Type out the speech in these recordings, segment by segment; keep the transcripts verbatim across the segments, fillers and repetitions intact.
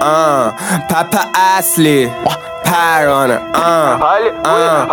آه پپا اصلی پروانه آه آه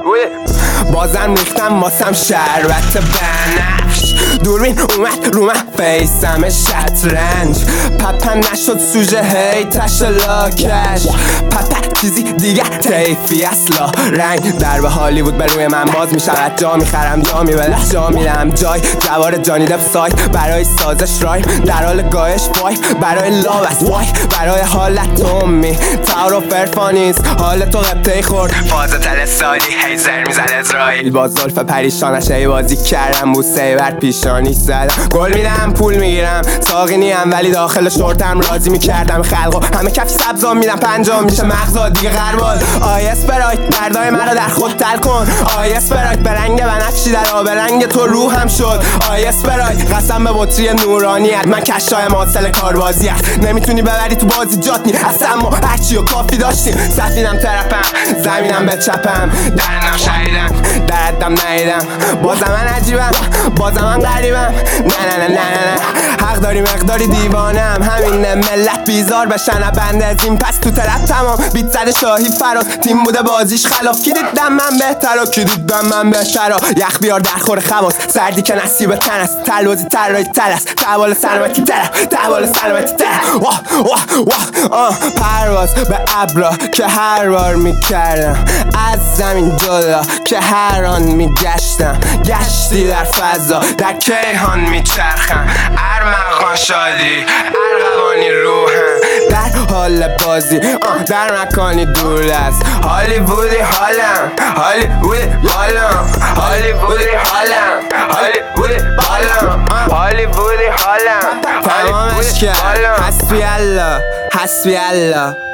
بازم ریختم واسم شربت بنفش دوربین اومد رو من فیسم شطرنج پپم نشد سوژه هیتش لاکش پپا چیزی دیگر تیفی اصلا رنگ در به هالیوود به روی من باز میشود جا میخرم جا میبلخ جا میرم جای جوار جانی دپ سایت برای سازش رایم در حال گایش وای برای لاوست وای برای حالت تومی تعارف عرفانیست حال تو قبطهی خورد فاز تل سالی هیزر میزد ازرائیل با زلف پریشانش ای بازی کردم بوسه بر پیشانی زدم گل میدم پول میگیرم ساقی نیم ولی داخل شورتم راضی میکردم خلقو همه کف سبزا میدم پنجام میشه مغزا دیگه غربال آی اسپرایت دردای مرا در خود تل کن آی اسپرایت به رنگ بنفشی در آب رنگ تو روحم شد آی اسپرایت قسم به بطری نورانیت من کشای معاصل کاربازیت نمیتونی ببری تو بازی جات نی اصلا ما هرچی و کافی داشتیم سفینم ترپم زمینم به چپم درندم شهیدم دردم نیدم بازم من عجیبم بازم من غریبم نه نه نه نه نه حق داری مقداری دیوانم همین ملت بیزار بشن بنده از این پس تو طرف تمام بیت زده شاهی فراز تیم بوده بازیش خلاف کی دیدم من بهتر و کی دیدم من بهتر یخ بیار در خور خواست سردی که نصیب تن است تلوازی طراحی تل است تحوال سلامتی تر تحوال سلامتی تر واه واه واه آه پرواز به ابرا که هر بار میکردم از زمین جدا که هر آن میگشتم گشتی در فضا در کیهان میچرخم ارمغان شادی ارغوانی روحم در حال بازی آه در مکانی دور است هالیوودی حالم هالیوودی حالم هالیوودی حالم هالیوودی حالم هالیوودی حالم تمامش کرد حسبی الله حسبی الله